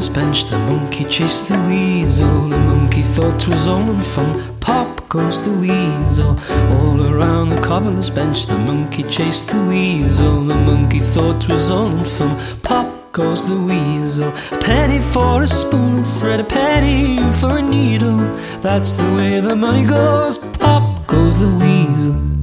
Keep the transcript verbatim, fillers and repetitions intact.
cobbler's bench, the monkey chased the weasel. The monkey thought 'twas all in fun. Pop goes the weasel. All around the cobbler's bench, the monkey chased the weasel. The monkey thought 'twas all in fun. Pop goes the weasel. A penny for a spoon of thread, a penny for a needle. That's the way the money goes. Pop goes the weasel.